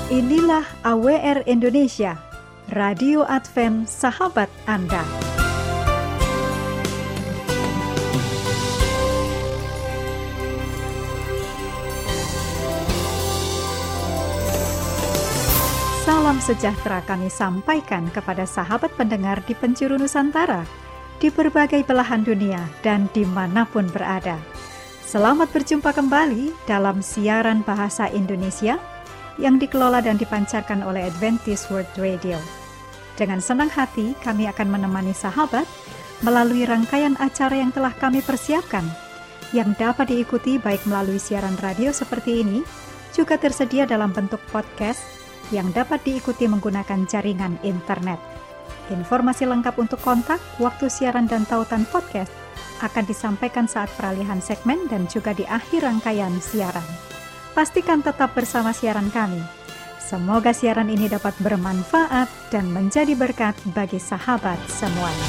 Inilah AWR Indonesia, Radio Advent Sahabat Anda. Salam sejahtera kami sampaikan kepada sahabat pendengar di penjuru Nusantara, di berbagai belahan dunia dan dimanapun berada. Selamat berjumpa kembali dalam siaran bahasa Indonesia yang dikelola dan dipancarkan oleh Adventist World Radio. Dengan senang hati kami akan menemani sahabat melalui rangkaian acara yang telah kami persiapkan, yang dapat diikuti baik melalui siaran radio seperti ini, juga tersedia dalam bentuk podcast yang dapat diikuti menggunakan jaringan internet. Informasi lengkap untuk kontak, waktu siaran dan tautan podcast akan disampaikan saat peralihan segmen dan juga di akhir rangkaian siaran. Pastikan tetap bersama siaran kami. Semoga siaran ini dapat bermanfaat dan menjadi berkat bagi sahabat semuanya.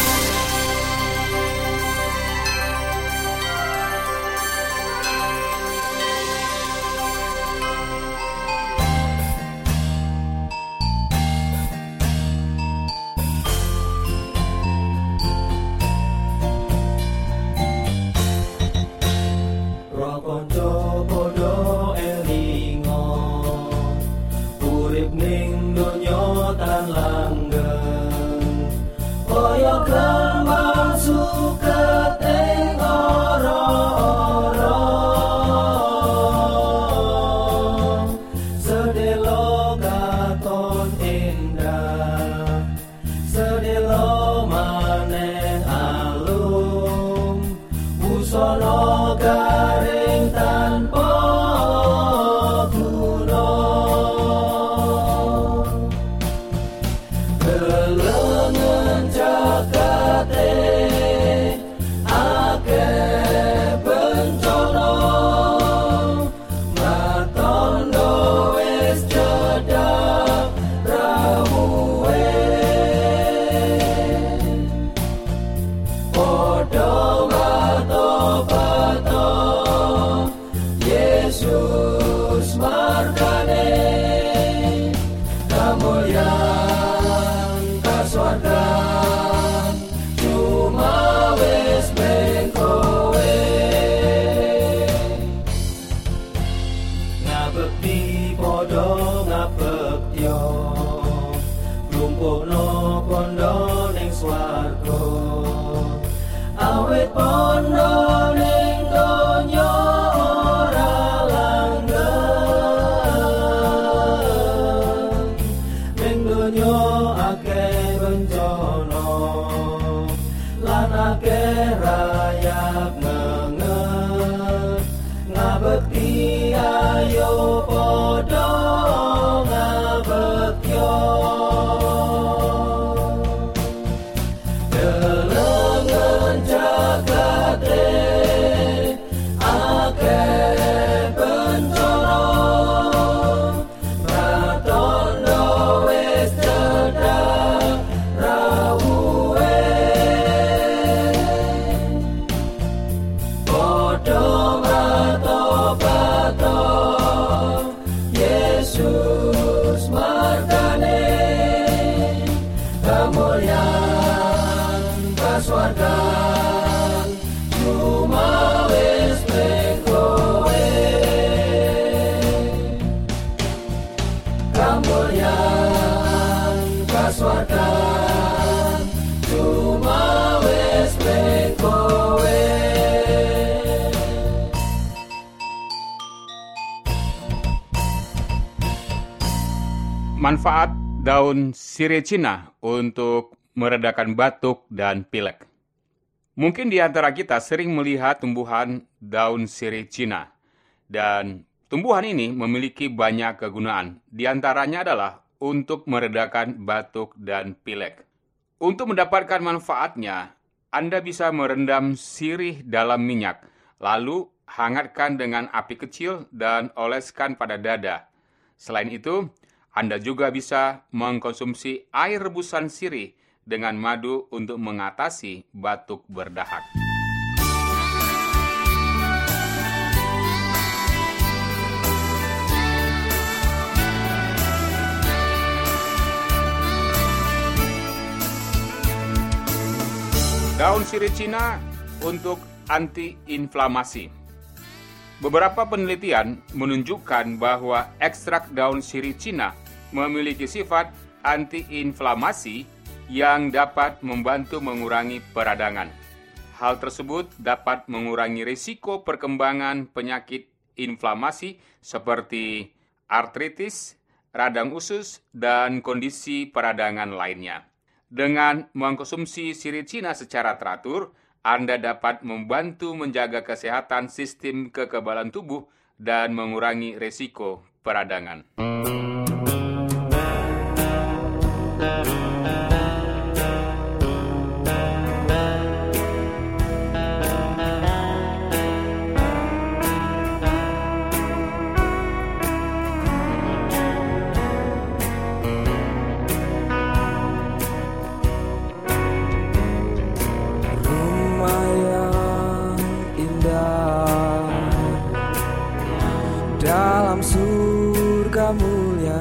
Manfaat daun sirih Cina untuk meredakan batuk dan pilek. Mungkin di antara kita sering melihat tumbuhan daun sirih Cina, dan tumbuhan ini memiliki banyak kegunaan. Di antaranya adalah untuk meredakan batuk dan pilek. Untuk mendapatkan manfaatnya, Anda bisa merendam sirih dalam minyak, lalu hangatkan dengan api kecil dan oleskan pada dada. Selain itu, Anda juga bisa mengkonsumsi air rebusan sirih dengan madu untuk mengatasi batuk berdahak. Daun sirih Cina untuk antiinflamasi. Beberapa penelitian menunjukkan bahwa ekstrak daun sirih Cina memiliki sifat antiinflamasi yang dapat membantu mengurangi peradangan. Hal tersebut dapat mengurangi risiko perkembangan penyakit inflamasi seperti artritis, radang usus, dan kondisi peradangan lainnya. Dengan mengkonsumsi sirih Cina secara teratur, Anda dapat membantu menjaga kesehatan sistem kekebalan tubuh dan mengurangi risiko peradangan. Dalam surga mulia,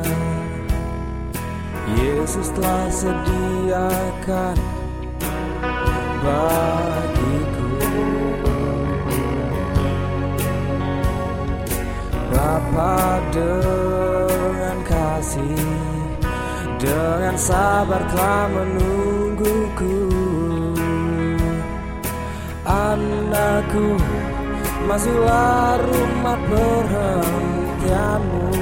Yesus telah sediakan bagiku. Bapa dengan kasih, dengan sabar telah menungguku. Anakku, masuklah rumah perhentianmu.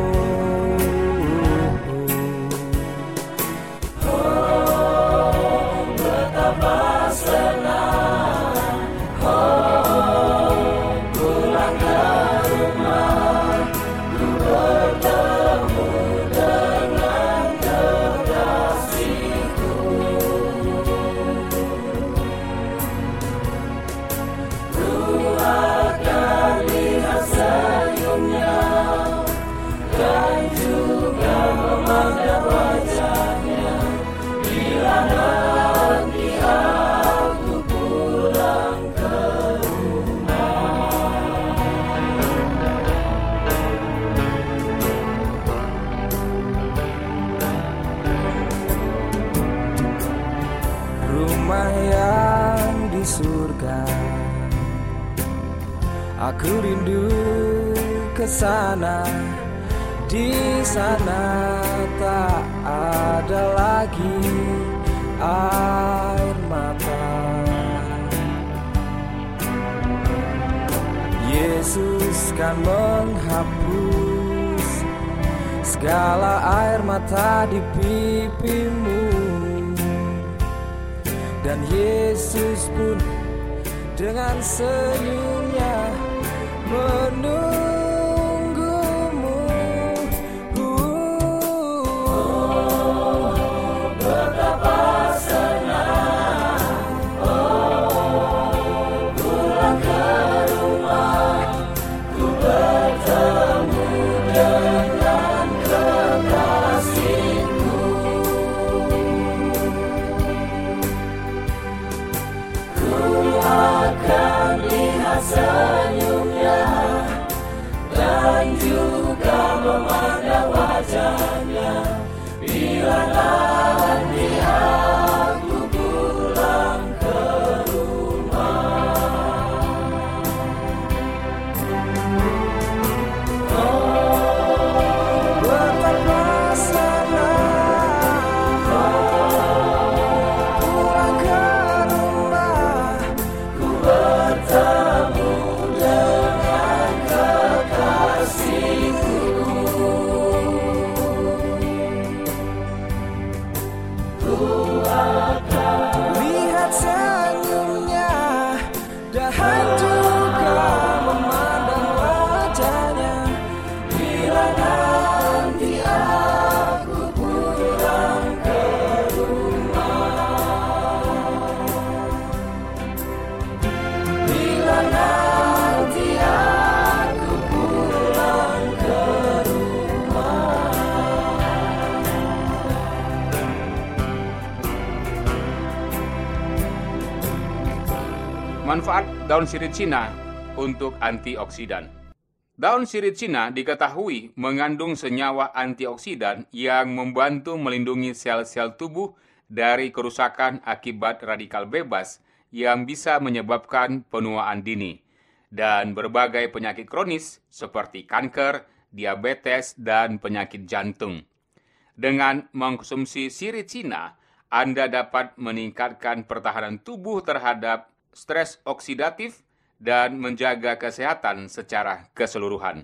Oh, betapa senang, oh, pulang ke rumah, ku bertemu dengan kekasihku. Akan lihat senyumnya dan juga memandang wajahnya bila nanti aku pulang ke rumah yang di surga. Aku rindu ke sana, di sana tak ada lagi air mata. Yesus kan menghapus segala air mata di pipimu, dan Yesus pun dengan senyumnya menunggumu. Oh, betapa senang, oh, pulang ke rumah, ku bertemu dengan kekasihku. Ku akan lihat senyumnya dan juga memandang wajahnya bila nanti aku pulang ke rumah. Oh, betapa senang, oh, pulang ke rumah, ku bertemu dengan kekasihku. Ku akan lihat senyumnya dan juga memandang wajahnya bila nanti aku pulang ke rumah. Bila nanti aku pulang ke rumah. Manfaat daun sirih Cina untuk antioksidan. Daun sirih Cina diketahui mengandung senyawa antioksidan yang membantu melindungi sel-sel tubuh dari kerusakan akibat radikal bebas yang bisa menyebabkan penuaan dini, dan berbagai penyakit kronis seperti kanker, diabetes, dan penyakit jantung. Dengan mengkonsumsi sirih Cina, Anda dapat meningkatkan pertahanan tubuh terhadap stres oksidatif dan menjaga kesehatan secara keseluruhan.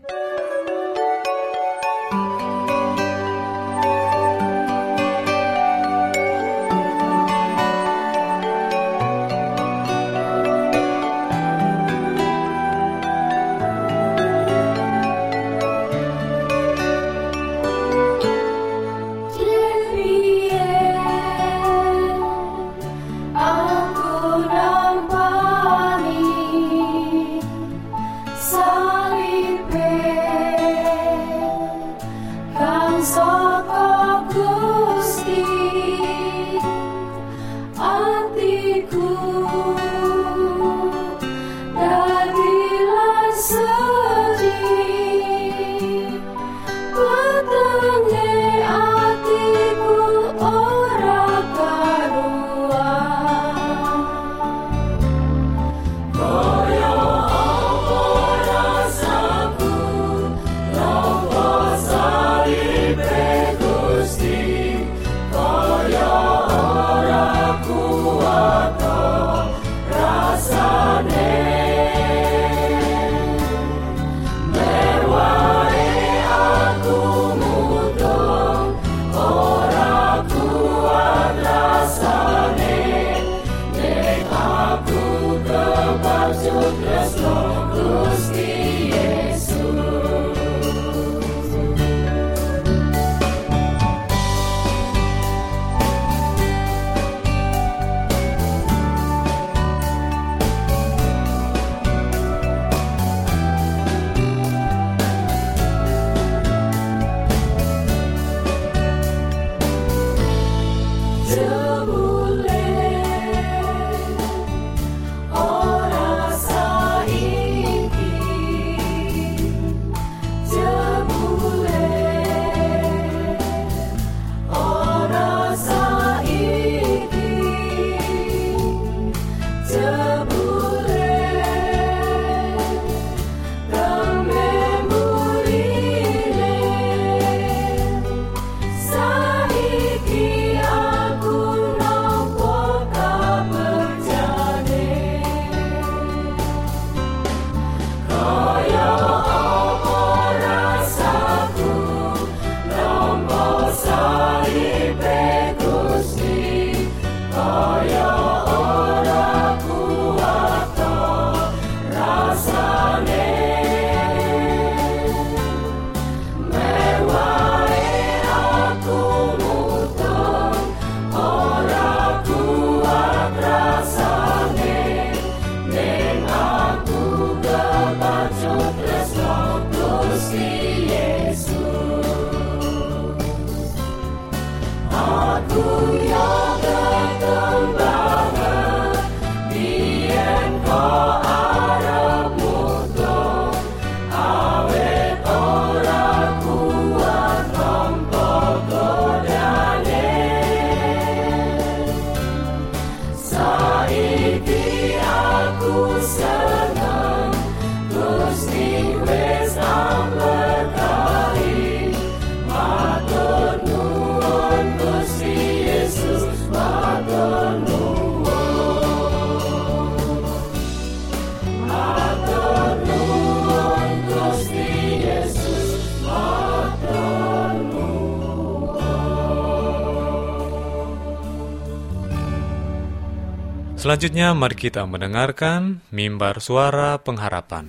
Selanjutnya mari kita mendengarkan Mimbar Suara Pengharapan.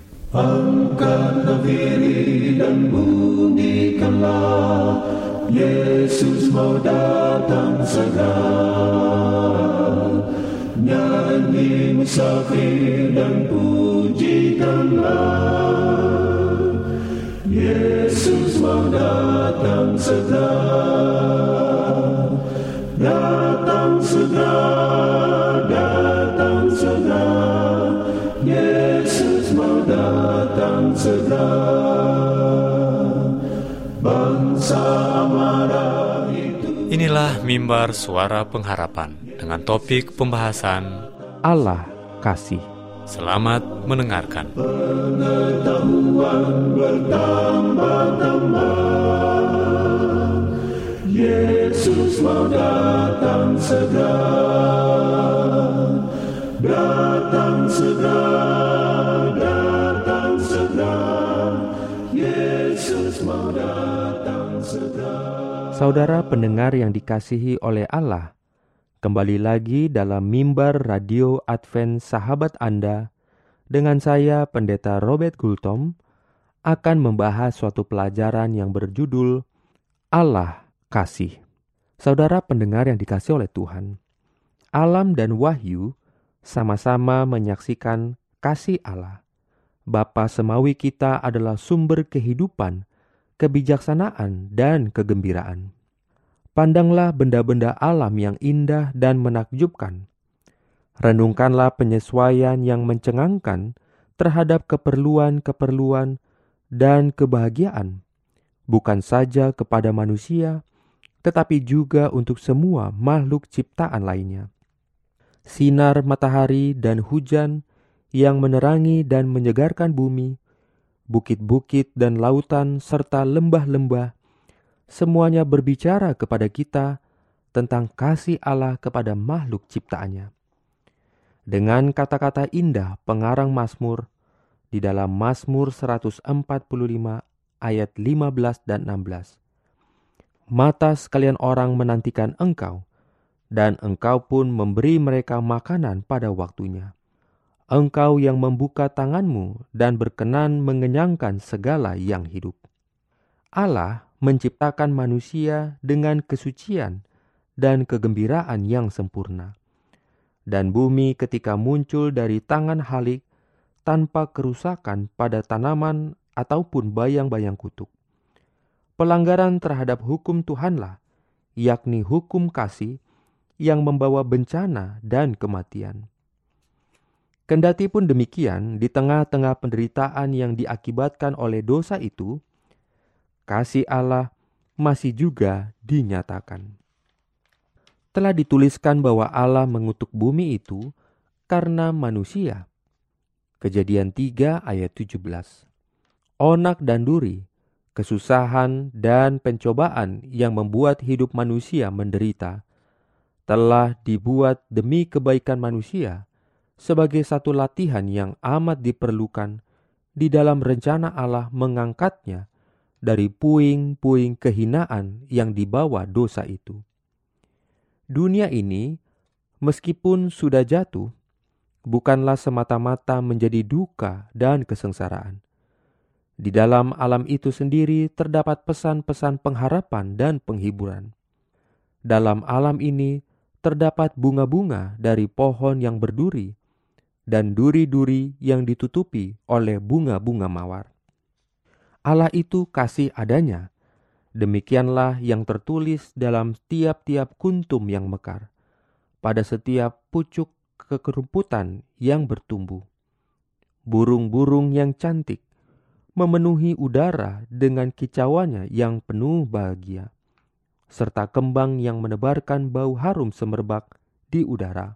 Angkatlah diri dan bunyikanlah, Yesus mau datang segera. Nyanyi musafir dan pujikanlah, Yesus mau datang segera. Datang segera, datang segera, Yesus mau datang segera. Bangsa marah itu. Inilah Mimbar Suara Pengharapan dengan topik pembahasan Allah kasih. Selamat mendengarkan. Pengetahuan bertambah-tambah, Yesus mau datang segera. Datang segera, datang segera, Yesus mau datang segera. Saudara pendengar yang dikasihi oleh Allah, kembali lagi dalam mimbar radio Advent Sahabat Anda dengan saya Pendeta Robert Gultom akan membahas suatu pelajaran yang berjudul Allah Kasih. Saudara pendengar yang dikasihi oleh Tuhan, alam dan wahyu sama-sama menyaksikan kasih Allah. Bapa Semawi kita adalah sumber kehidupan, kebijaksanaan, dan kegembiraan. Pandanglah benda-benda alam yang indah dan menakjubkan. Renungkanlah penyesuaian yang mencengangkan terhadap keperluan-keperluan dan kebahagiaan, bukan saja kepada manusia, tetapi juga untuk semua makhluk ciptaan lainnya. Sinar matahari dan hujan yang menerangi dan menyegarkan bumi, bukit-bukit dan lautan serta lembah-lembah, semuanya berbicara kepada kita tentang kasih Allah kepada makhluk ciptaannya. Dengan kata-kata indah pengarang Mazmur di dalam Mazmur 145 ayat 15 dan 16. Mata sekalian orang menantikan Engkau, dan Engkau pun memberi mereka makanan pada waktunya. Engkau yang membuka tanganmu dan berkenan mengenyangkan segala yang hidup. Allah menciptakan manusia dengan kesucian dan kegembiraan yang sempurna. Dan bumi ketika muncul dari tangan Halik tanpa kerusakan pada tanaman ataupun bayang-bayang kutuk. Pelanggaran terhadap hukum Tuhanlah, yakni hukum kasih, yang membawa bencana dan kematian. Kendati pun demikian, di tengah-tengah penderitaan yang diakibatkan oleh dosa itu, kasih Allah masih juga dinyatakan. Telah dituliskan bahwa Allah mengutuk bumi itu karena manusia. Kejadian 3 ayat 17. Onak dan duri, kesusahan dan pencobaan yang membuat hidup manusia menderita, telah dibuat demi kebaikan manusia sebagai satu latihan yang amat diperlukan di dalam rencana Allah mengangkatnya dari puing-puing kehinaan yang dibawa dosa itu. Dunia ini, meskipun sudah jatuh, bukanlah semata-mata menjadi duka dan kesengsaraan. Di dalam alam itu sendiri terdapat pesan-pesan pengharapan dan penghiburan. Dalam alam ini terdapat bunga-bunga dari pohon yang berduri, dan duri-duri yang ditutupi oleh bunga-bunga mawar. Allah itu kasih adanya. Demikianlah yang tertulis dalam tiap-tiap kuntum yang mekar, pada setiap pucuk kekerumputan yang bertumbuh. Burung-burung yang cantik memenuhi udara dengan kicauannya yang penuh bahagia, serta kembang yang menebarkan bau harum semerbak di udara.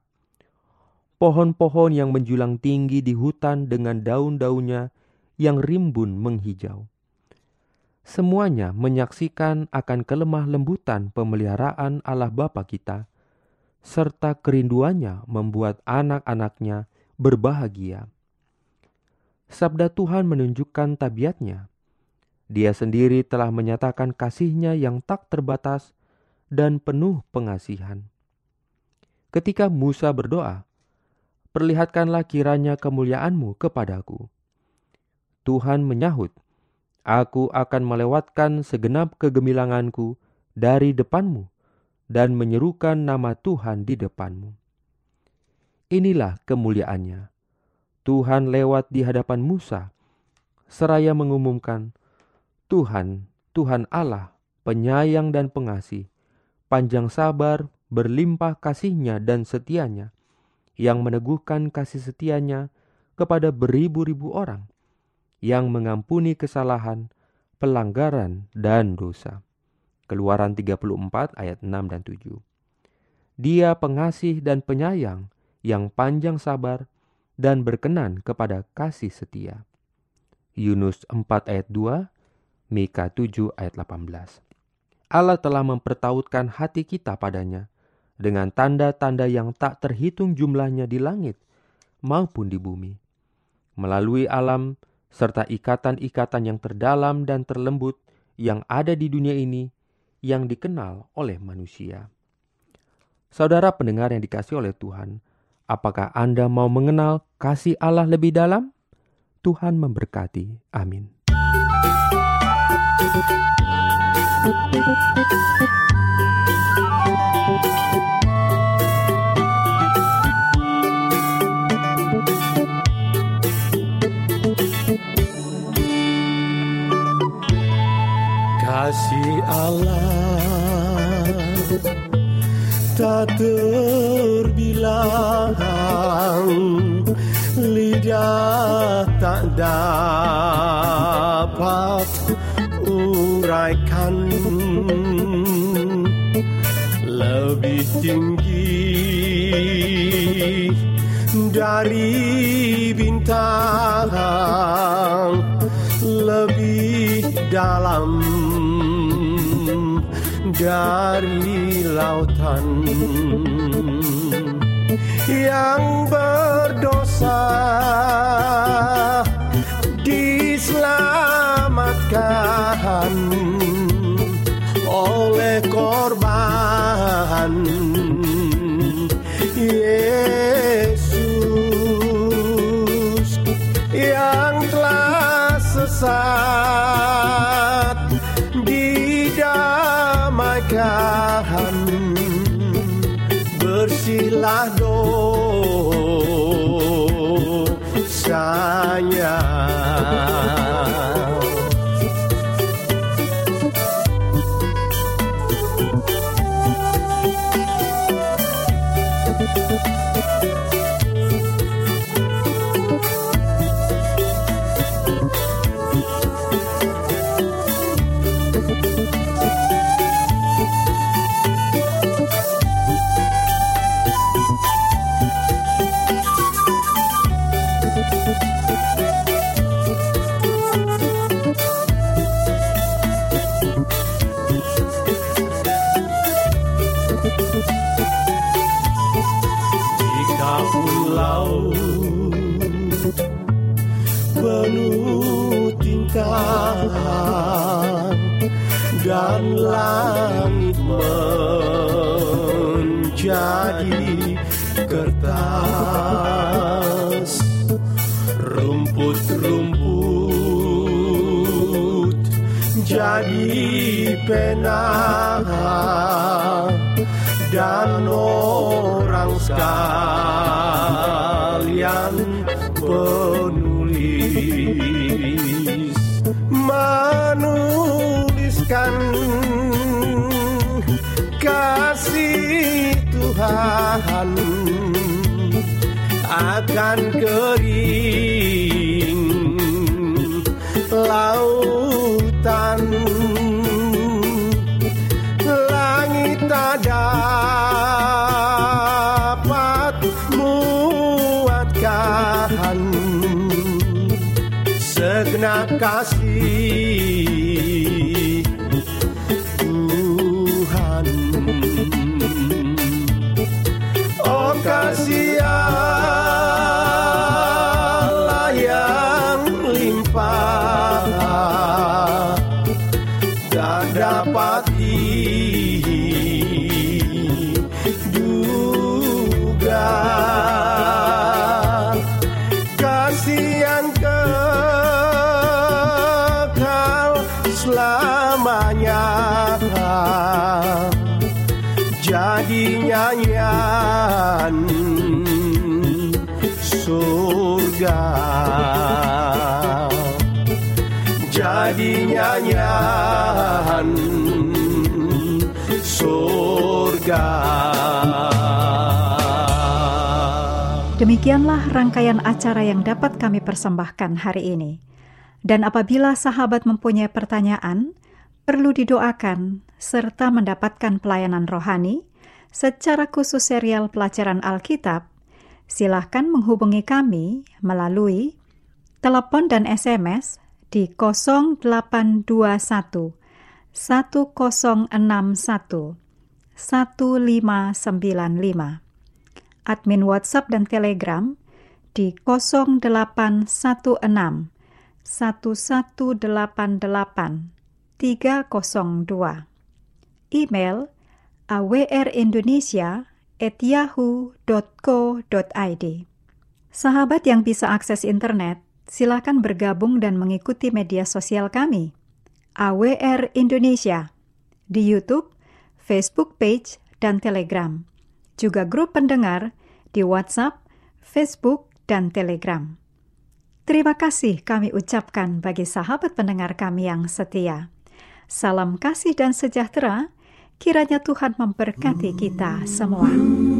Pohon-pohon yang menjulang tinggi di hutan dengan daun-daunnya yang rimbun menghijau. Semuanya menyaksikan akan kelemah lembutan pemeliharaan Allah Bapa kita, serta kerinduannya membuat anak-anaknya berbahagia. Sabda Tuhan menunjukkan tabiatnya. Dia sendiri telah menyatakan kasih-Nya yang tak terbatas dan penuh pengasihan. Ketika Musa berdoa, "Perlihatkanlah kiranya kemuliaan-Mu kepadaku." Tuhan menyahut, "Aku akan melewatkan segenap kegemilanganku dari depan-Mu dan menyerukan nama Tuhan di depan-Mu." Inilah kemuliaannya. Tuhan lewat di hadapan Musa, seraya mengumumkan, "Tuhan, Tuhan Allah, penyayang dan pengasih, panjang sabar, berlimpah kasih-Nya dan setia-Nya, yang meneguhkan kasih setia-Nya kepada beribu-ribu orang, yang mengampuni kesalahan, pelanggaran, dan dosa." Keluaran 34 ayat 6 dan 7. Dia pengasih dan penyayang yang panjang sabar, dan berkenan kepada kasih setia. Yunus 4 ayat 2, Mika 7 ayat 18. Allah telah mempertautkan hati kita padanya dengan tanda-tanda yang tak terhitung jumlahnya di langit maupun di bumi. Melalui alam serta ikatan-ikatan yang terdalam dan terlembut yang ada di dunia ini yang dikenal oleh manusia. Saudara pendengar yang dikasihi oleh Tuhan, apakah Anda mau mengenal kasih Allah lebih dalam? Tuhan memberkati. Amin. Kasih Allah tak terbilang, lidah tak dapat uraikan. Lebih tinggi dari bintang, lebih dalam dari lautan. Yang berdosa diselamatkan oleh korban Yesus. Yang telah sesat didamaikan, bersihlah dosanya. Penuh tingkah dan langit menjadi kertas, rumput-rumput jadi pena, dan orang sekalian penulis menuliskan kasih Tuhan akan kering lautan. Langit tak dapat muatkan segenap kasih Tuhan. Oh, kasih Allah yang limpah tak dapat diduga. Kasih yang kekal selamanya jadi nyanyian surga, jadi nyanyian surga. Demikianlah rangkaian acara yang dapat kami persembahkan hari ini. Dan apabila sahabat mempunyai pertanyaan, perlu didoakan, serta mendapatkan pelayanan rohani, secara khusus serial pelajaran Alkitab, Silahkan menghubungi kami melalui telepon dan SMS di 0821 1061 1595. Admin WhatsApp dan Telegram di 0816 1188 302. Email awrindonesia@yahoo.co.id. Sahabat yang bisa akses internet, silakan bergabung dan mengikuti media sosial kami, AWR Indonesia, di YouTube, Facebook page, dan Telegram. Juga grup pendengar di WhatsApp, Facebook, dan Telegram. Terima kasih kami ucapkan bagi sahabat pendengar kami yang setia. Salam kasih dan sejahtera, kiranya Tuhan memberkati kita semua.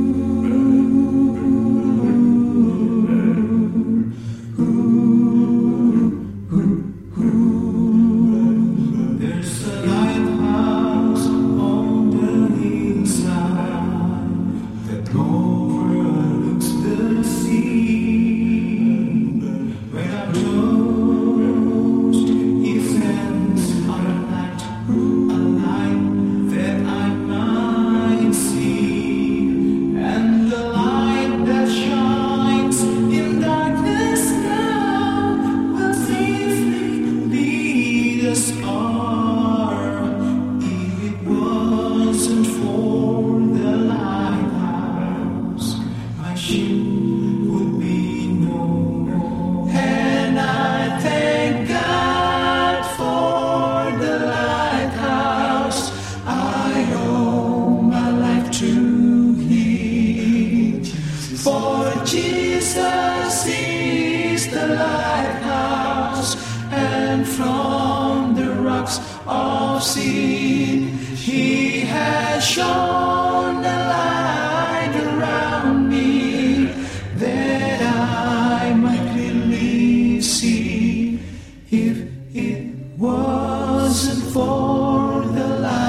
He has shone a light around me that I might clearly see. If it wasn't for the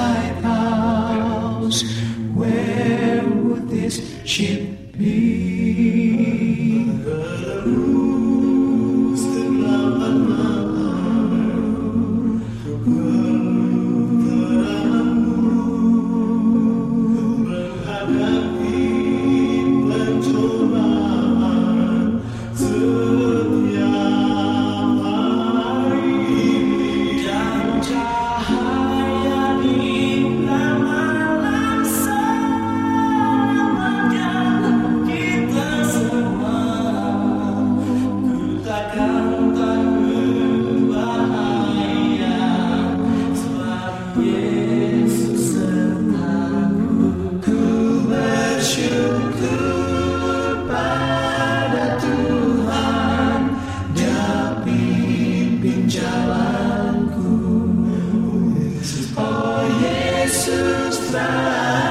lighthouse, where would this ship be? Jalanku, oh Yesus,